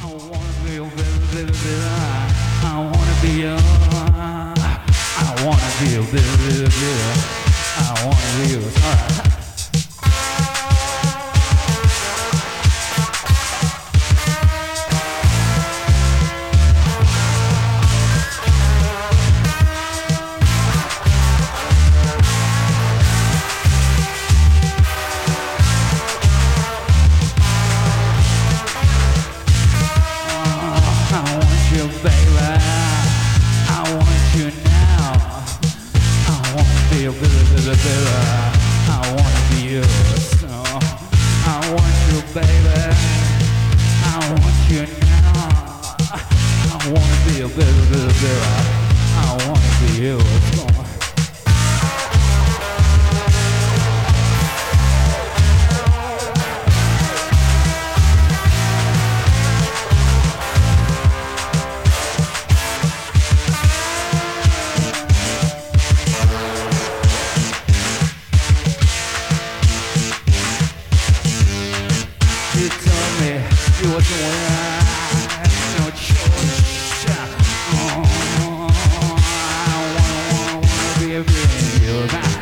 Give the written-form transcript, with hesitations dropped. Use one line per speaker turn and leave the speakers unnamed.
wanna be your baby. I wanna be your. I wanna be your baby. I wanna be yours. All right. I want you, baby. I want you now. I wanna be your baby. I wanna be yours. Oh, I want you, baby. I want you now. I wanna be your baby. I wanna be yours. Oh. You told me you was the one, no choice. Oh, I wanna be a baby.